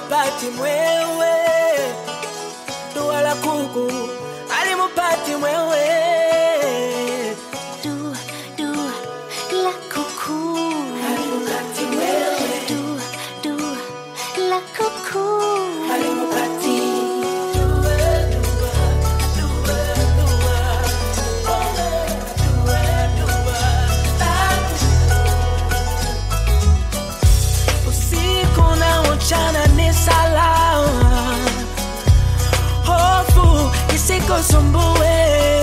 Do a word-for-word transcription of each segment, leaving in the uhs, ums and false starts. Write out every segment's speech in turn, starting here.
alimupati mwewe, dua la kuku alimupati mwewe, dua dua la kuku alimupati mwewe, dua dua la kuku alimupati chana ni salama, hofu isikusumbue,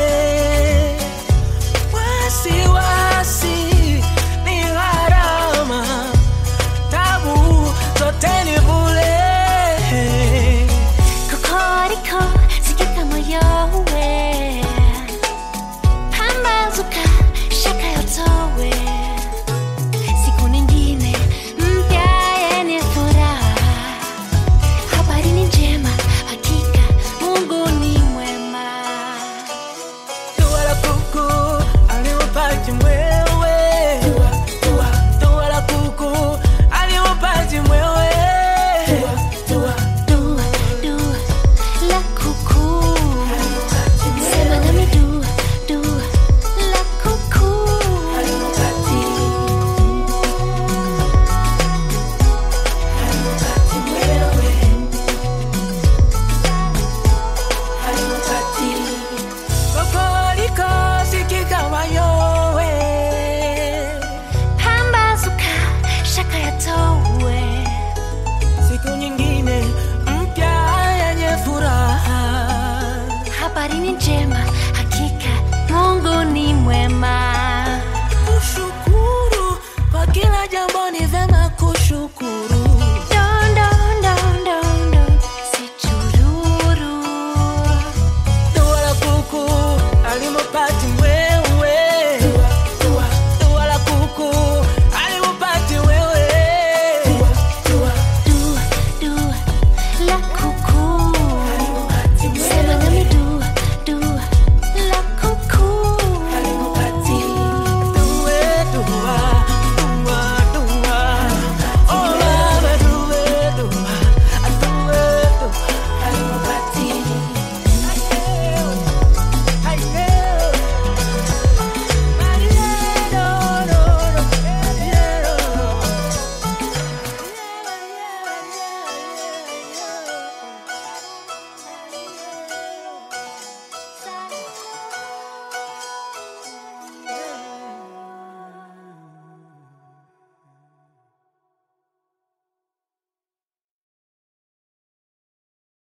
wasiwasi ni gharama, tabu zote ni bure. Kokoriko sikika moyowe, pambazuka shaka yotowe, siku nyingine mpya yenye furaha. Habari ni njema, hakika Mungu ni mwema. Dua la kuku alimupati mwewe, dua dua dua la kuku alimupati mwewe, dua Dua dua la kuku, sema nami dua dua la kuku. alimupati alimupati mwewe, alimupati kokoriko sikika mayowe, Pambazuka shaka yatowe, siku nyingine mpya yenye furaha. habari ni njema, hakika Mungu ni mwema.